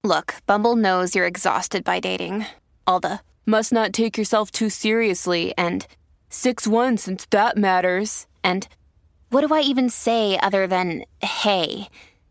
Look, Bumble knows you're exhausted by dating. All the must not take yourself too seriously and 6'1" since that matters. And what do I even say other than hey?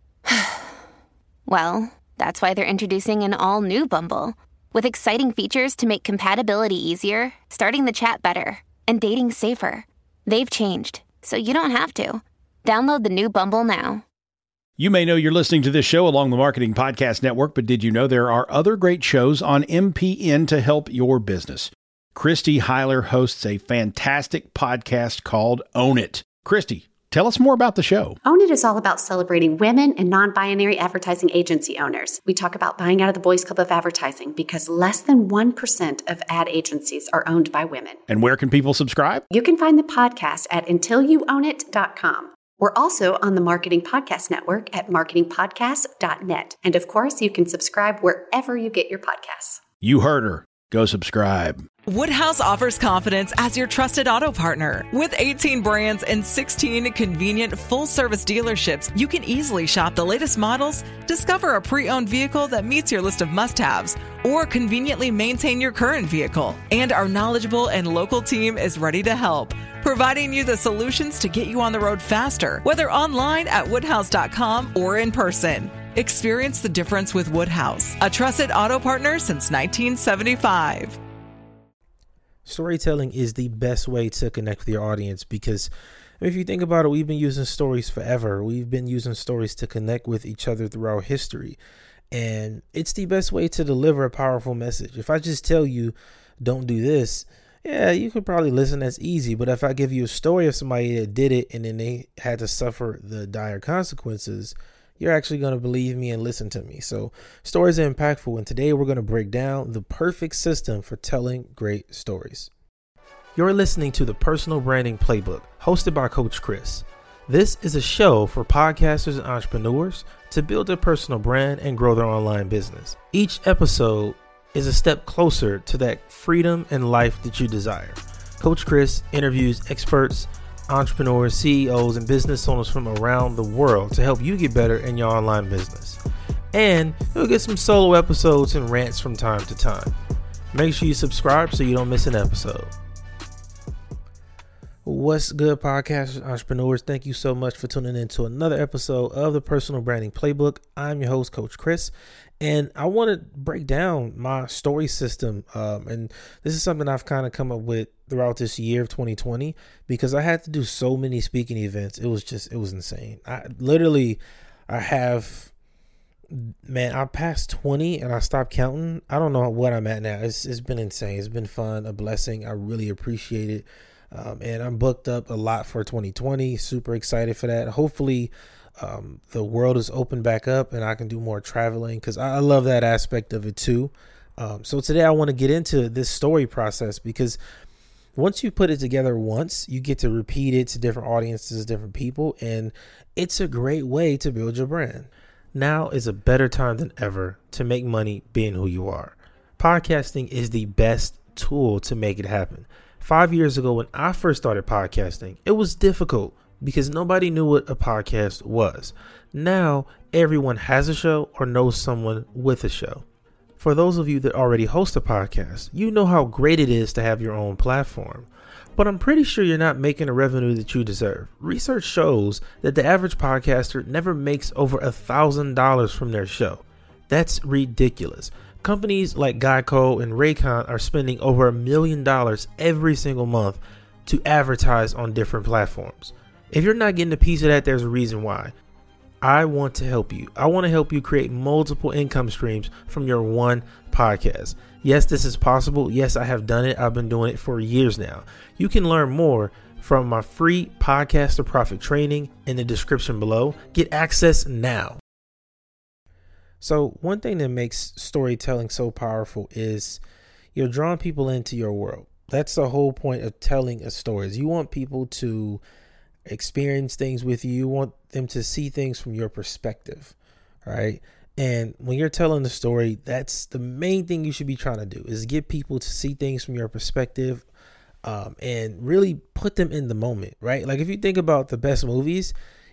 Well, that's why they're introducing an all-new Bumble with exciting features to make compatibility easier, starting the chat better, and dating safer. They've changed, so you don't have to. Download the new Bumble now. You may know you're listening to this show along the Marketing Podcast Network, but did you know there are other great shows on MPN to help your business? Christy Heiler hosts a fantastic podcast called Own It. Christy, tell us more about the show. Own It is all about celebrating women and non-binary advertising agency owners. We talk about buying out of the Boys Club of Advertising because less than 1% of ad agencies are owned by women. And where can people subscribe? You can find the podcast at untilyouownit.com. We're also on the Marketing Podcast Network at marketingpodcast.net. And of course, you can subscribe wherever you get your podcasts. You heard her. Go subscribe. Woodhouse offers confidence as your trusted auto partner. With 18 brands and 16 convenient full-service dealerships, you can easily shop the latest models, discover a pre-owned vehicle that meets your list of must-haves, or conveniently maintain your current vehicle. And our knowledgeable and local team is ready to help, providing you the solutions to get you on the road faster, whether online at woodhouse.com or in person. Experience the difference with Woodhouse, a trusted auto partner since 1975. Storytelling is the best way to connect with your audience because if you think about it, we've been using stories forever. We've been using stories to connect with each other throughout history. And it's the best way to deliver a powerful message. If I just tell you, don't do this, yeah, you could probably listen. That's easy. But if I give you a story of somebody that did it and then they had to suffer the dire consequences, you're actually going to believe me and listen to me. So stories are impactful. And today we're going to break down the perfect system for telling great stories. You're listening to the Personal Branding Playbook, hosted by Coach Chris. This is a show for podcasters and entrepreneurs to build their personal brand and grow their online business. Each episode is a step closer to that freedom and life that you desire. Coach Chris interviews experts, entrepreneurs, CEOs, and business owners from around the world to help you get better in your online business. And you'll get some solo episodes and rants from time to time. Make sure you subscribe so you don't miss an episode. What's good, podcasters, entrepreneurs? Thank you so much for tuning in to another episode of the Personal Branding Playbook. I'm your host, Coach Chris, and I want to break down my story system. And this is something I've kind of come up with throughout this year of 2020 because I had to do so many speaking events. It was insane. I passed 20 and I stopped counting. I don't know what I'm at now. It's been insane. It's been fun, a blessing. I really appreciate it. And I'm booked up a lot for 2020. Super excited for that. Hopefully, the world is open back up and I can do more traveling because I love that aspect of it too. So today I want to get into this story process because once you put it together once, you get to repeat it to different audiences, different people, and it's a great way to build your brand. Now is a better time than ever to make money being who you are. Podcasting is the best tool to make it happen. 5 years ago, when I first started podcasting, it was difficult because nobody knew what a podcast was. Now, everyone has a show or knows someone with a show. For those of you that already host a podcast, you know how great it is to have your own platform. But I'm pretty sure you're not making the revenue that you deserve. Research shows that the average podcaster never makes over $1,000 from their show. That's ridiculous. Companies like Geico and Raycon are spending over $1 million every single month to advertise on different platforms. If you're not getting a piece of that, there's a reason why. I want to help you. I want to help you create multiple income streams from your one podcast. Yes, this is possible. Yes, I have done it. I've been doing it for years now. You can learn more from my free Podcaster Profit training in the description below. Get access now. So one thing that makes storytelling so powerful is you're drawing people into your world. That's the whole point of telling a story. Is you want people to experience things with you. You want them to see things from your perspective, right? And when you're telling the story, that's the main thing you should be trying to do is get people to see things from your perspective and really put them in the moment, right? Like if you think about the best movies,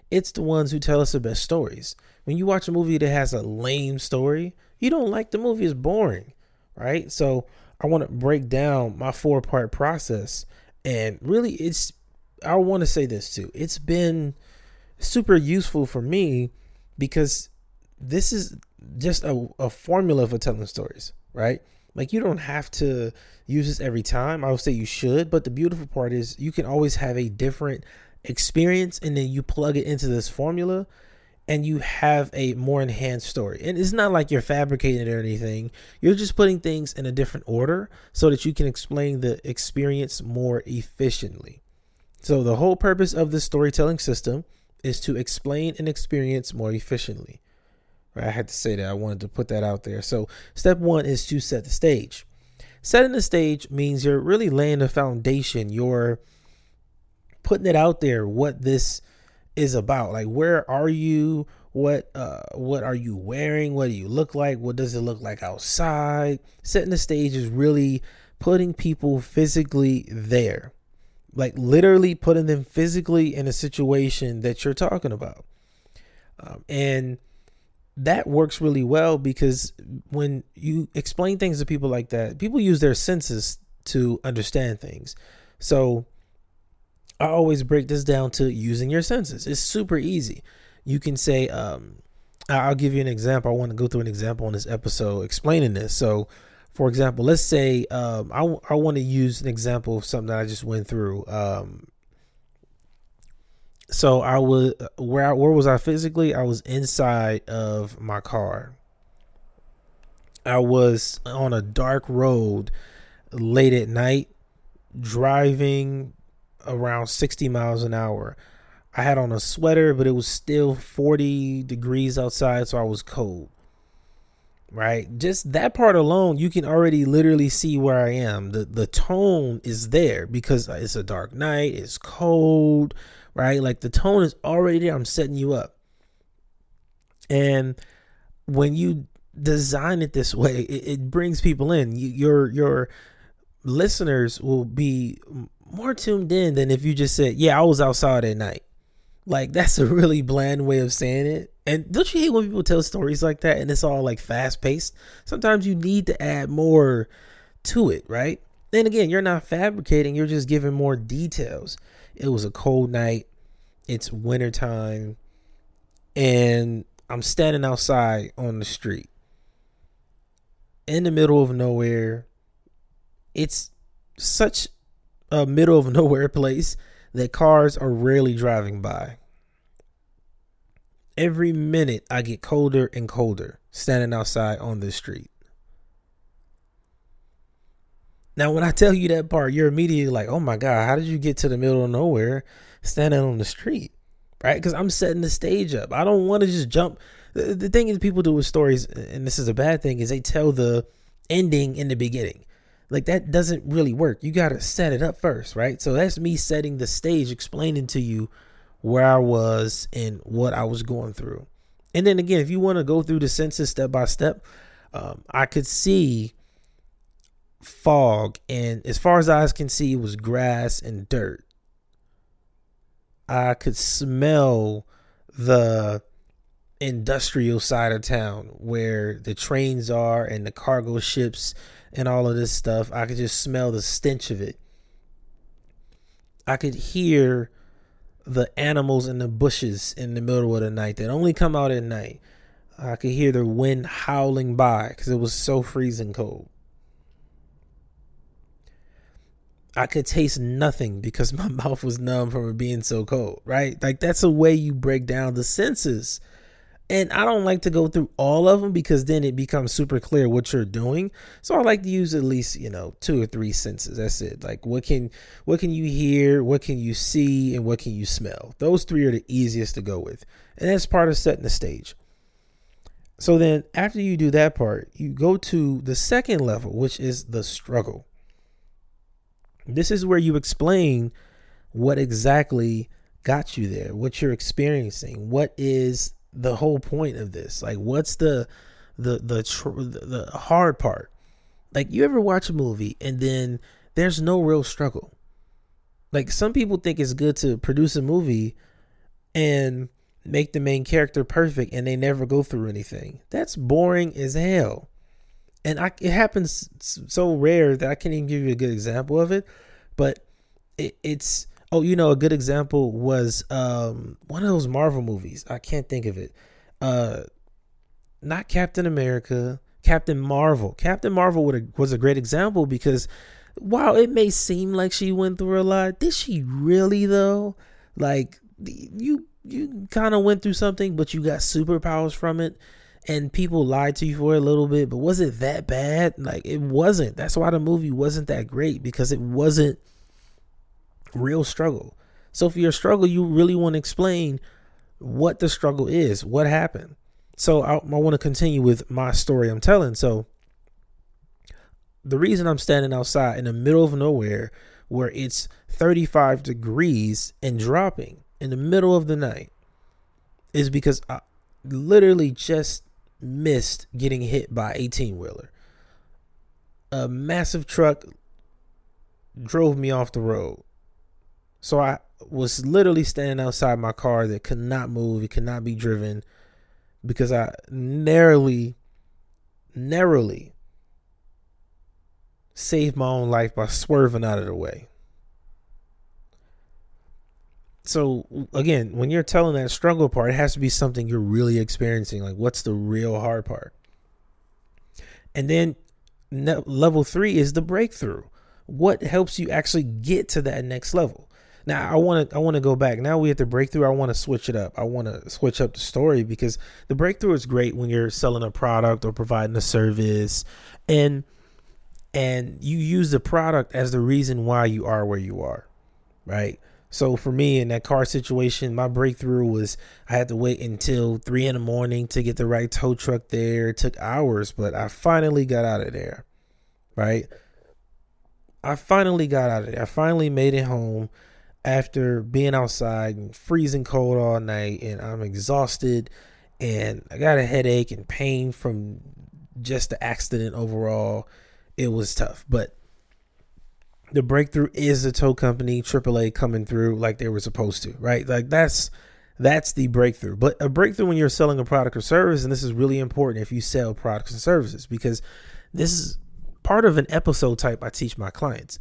it's the ones who tell us the best stories. When you watch a movie that has a lame story, you don't like the movie. It's boring, right? So I want to break down my 4-part process. And really, I want to say this too. It's been super useful for me because this is just a formula for telling stories, right? Like, you don't have to use this every time. I would say you should, but the beautiful part is you can always have a different experience, and then you plug it into this formula and you have a more enhanced story. And it's not like you're fabricating it or anything. You're just putting things in a different order so that you can explain the experience more efficiently. So the whole purpose of the storytelling system is to explain an experience more efficiently. Right? I had to say that. I wanted to put that out there. So step 1 is to set the stage. Setting the stage means you're really laying the foundation. You're putting it out there, what this is about. Like, where are you? What are you wearing? What do you look like? What does it look like outside? Setting the stage is really putting people physically there. Like, literally putting them physically in a situation that you're talking about. And that works really well because when you explain things to people like that, people use their senses to understand things. So I always break this down to using your senses. It's super easy. You can say, I'll give you an example. I want to go through an example on this episode explaining this. So, for example, let's say I want to use an example of something that I just went through. So I was where was I physically? I was inside of my car. I was on a dark road late at night, driving around 60 miles an hour. I had on a sweater, but it was still 40 degrees outside, so I was cold. Right? Just that part alone, you can already literally see where I am. The tone is there because it's a dark night, it's cold, right? Like, the tone is already there. I'm setting you up. And when you design it this way, it brings people in. Your listeners will be more tuned in than if you just said, yeah, I was outside at night. Like, that's a really bland way of saying it. And don't you hate when people tell stories like that and it's all like fast paced? Sometimes you need to add more to it, right? And again, you're not fabricating, you're just giving more details. It was a cold night. It's wintertime. And I'm standing outside on the street in the middle of nowhere. It's such a middle of nowhere place that cars are rarely driving by. Every minute I get colder and colder standing outside on the street. Now, when I tell you that part, you're immediately like, oh my God, how did you get to the middle of nowhere standing on the street? Right? Because I'm setting the stage up. I don't want to just jump. The thing is, people do with stories, and this is a bad thing, is they tell the ending in the beginning. Like, that doesn't really work. You got to set it up first, right? So that's me setting the stage, explaining to you where I was and what I was going through. And then again, if you want to go through the senses step by step, I could see fog, and as far as eyes can see, it was grass and dirt. I could smell the industrial side of town where the trains are and the cargo ships and all of this stuff. I could just smell the stench of it. I could hear the animals in the bushes in the middle of the night that only come out at night. I could hear the wind howling by because it was so freezing cold. I could taste nothing because my mouth was numb from it being so cold, right? Like, that's a way you break down the senses. And I don't like to go through all of them because then it becomes super clear what you're doing. So I like to use at least, 2 or 3 senses. That's it. Like, what can you hear? What can you see? And what can you smell? Those 3 are the easiest to go with. And that's part of setting the stage. So then after you do that part, you go to the second level, which is the struggle. This is where you explain what exactly got you there, what you're experiencing, what is the whole point of this. Like, what's the hard part? Like, you ever watch a movie and then there's no real struggle? Like, some people think it's good to produce a movie and make the main character perfect and they never go through anything. That's boring as hell. And it happens so rare that I can't even give you a good example of it. But it's a good example was one of those Marvel movies. I can't think of it. Not Captain America, Captain Marvel. Captain Marvel was a great example because while it may seem like she went through a lot, did she really though? Like you kind of went through something, but you got superpowers from it. And people lied to you for a little bit, but was it that bad? Like, it wasn't. That's why the movie wasn't that great, because it wasn't real struggle. So for your struggle, you really want to explain what the struggle is, what happened. So I want to continue with my story I'm telling. So the reason I'm standing outside in the middle of nowhere where it's 35 degrees and dropping in the middle of the night is because I literally just missed getting hit by an 18-wheeler. A massive truck drove me off the road. So I was literally standing outside my car that could not move. It could not be driven because I narrowly saved my own life by swerving out of the way. So again, when you're telling that struggle part, it has to be something you're really experiencing. Like, what's the real hard part? And then level 3 is the breakthrough. What helps you actually get to that next level? Now, I want to go back. Now we at the breakthrough. I want to switch it up. I want to switch up the story, because the breakthrough is great when you're selling a product or providing a service, and you use the product as the reason why you are where you are, right? So for me in that car situation, my breakthrough was I had to wait until 3 a.m. to get the right tow truck there. It took hours, but I finally got out of there, right? I finally made it home after being outside and freezing cold all night, and I'm exhausted and I got a headache and pain from just the accident overall. It was tough, but the breakthrough is the tow company, AAA, coming through like they were supposed to, right? Like that's the breakthrough. But a breakthrough when you're selling a product or service, and this is really important if you sell products and services, because this is part of an episode type I teach my clients.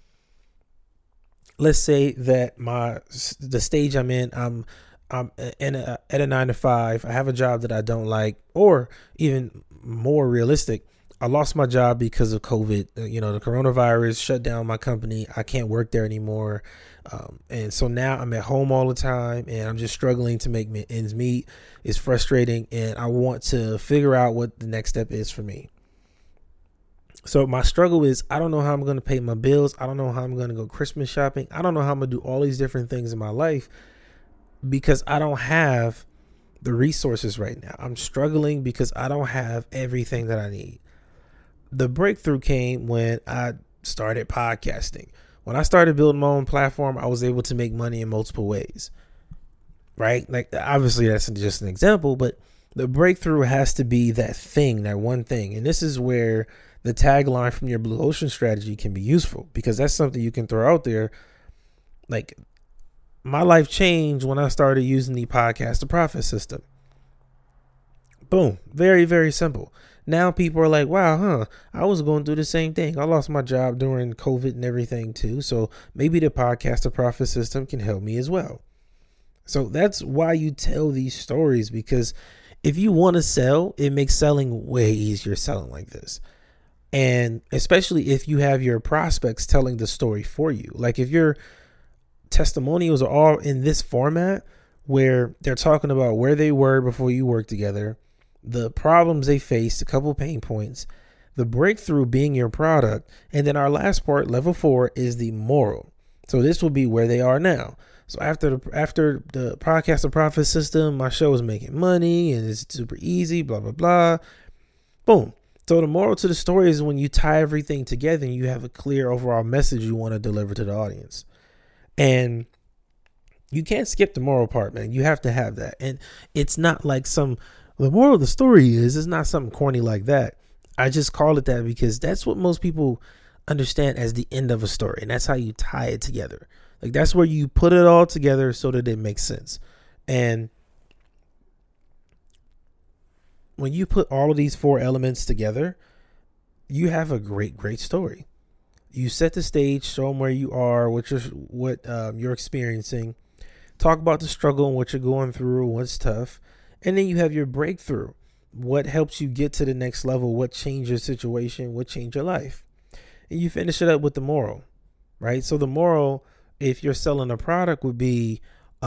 Let's say that the stage I'm in, I'm at a 9 to 5. I have a job that I don't like, or even more realistic, I lost my job because of COVID. The coronavirus shut down my company. I can't work there anymore. And so now I'm at home all the time and I'm just struggling to make ends meet. It's frustrating. And I want to figure out what the next step is for me. So my struggle is, I don't know how I'm going to pay my bills. I don't know how I'm going to go Christmas shopping. I don't know how I'm going to do all these different things in my life because I don't have the resources right now. I'm struggling because I don't have everything that I need. The breakthrough came when I started podcasting. When I started building my own platform, I was able to make money in multiple ways, right? Like, obviously that's just an example, but the breakthrough has to be that thing, that one thing. And this is where the tagline from your Blue Ocean strategy can be useful, because that's something you can throw out there. Like, my life changed when I started using the Podcast to Profit system. Boom. Very, very simple. Now people are like, wow, I was going through the same thing. I lost my job during COVID and everything too. So maybe the Podcast to Profit system can help me as well. So that's why you tell these stories, because if you want to sell, it makes selling way easier selling like this. And especially if you have your prospects telling the story for you. Like if your testimonials are all in this format where they're talking about where they were before you worked together, the problems they faced, a couple pain points, the breakthrough being your product. And then our last part, level 4, is the moral. So this will be where they are now. So after the Podcast to Profit system, my show is making money and it's super easy, blah, blah, blah. Boom. So the moral to the story is when you tie everything together and you have a clear overall message you want to deliver to the audience. And you can't skip the moral part, man. You have to have that. And it's not like the moral of the story is, it's not something corny like that. I just call it that because that's what most people understand as the end of a story. And that's how you tie it together. Like that's where you put it all together so that it makes sense. And when you put all of these 4 elements together, you have a great story. You set the stage, show them where you are, what you're experiencing, talk about the struggle and what you're going through, what's tough, and then you have your breakthrough. What helps you get to the next level? What changed your situation? What changed your life? And you finish it up with the moral, right? So the moral, if you're selling a product, would be,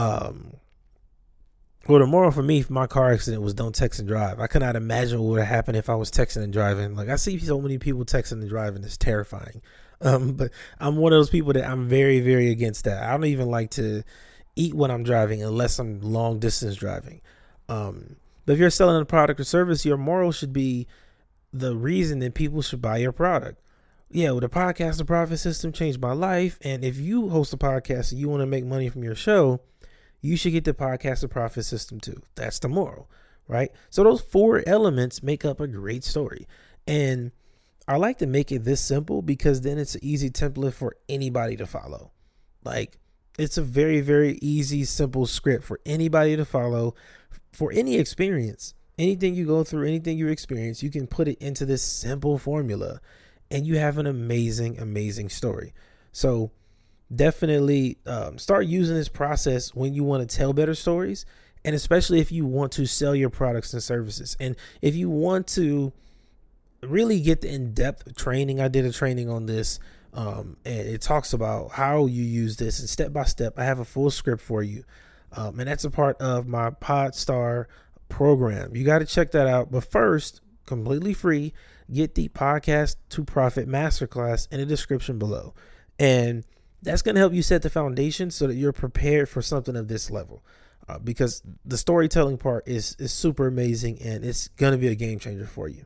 well, the moral for me, if my car accident was don't text and drive. I could not imagine what would have happened if I was texting and driving. Like, I see so many people texting and driving. It's terrifying. But I'm one of those people that I'm very, very against that. I don't even like to eat when I'm driving unless I'm long distance driving. But if you're selling a product or service, your moral should be the reason that people should buy your product. Yeah, well, the Podcast to Profit system changed my life. And if you host a podcast and you want to make money from your show, you should get the Podcast to Profit system too. That's the moral, right? So those 4 elements make up a great story. And I like to make it this simple because then it's an easy template for anybody to follow. Like, it's a very, very easy, simple script for anybody to follow for any experience. Anything you go through, anything you experience, you can put it into this simple formula and you have an amazing, amazing story. So definitely start using this process when you want to tell better stories, and especially if you want to sell your products and services. And if you want to really get the in-depth training, I did a training on this, and it talks about how you use this and step by step. I have a full script for you, and that's a part of my Podstar program. You got to check that out. But first, completely free, get the Podcast to Profit Masterclass in the description below. And that's going to help you set the foundation so that you're prepared for something of this level, because the storytelling part is super amazing and it's going to be a game changer for you.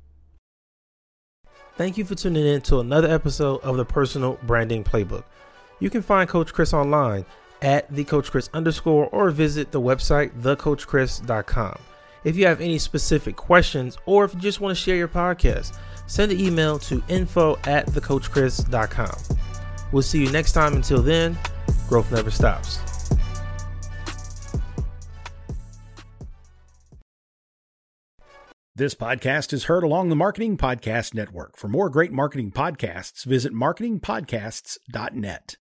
Thank you for tuning in to another episode of the Personal Branding Playbook. You can find Coach Chris online at @thecoachchris_ or visit the website thecoachchris.com. If you have any specific questions or if you just want to share your podcast, send an email to info@thecoachchris.com. We'll see you next time. Until then, growth never stops. This podcast is heard along the Marketing Podcast Network. For more great marketing podcasts, visit marketingpodcasts.net.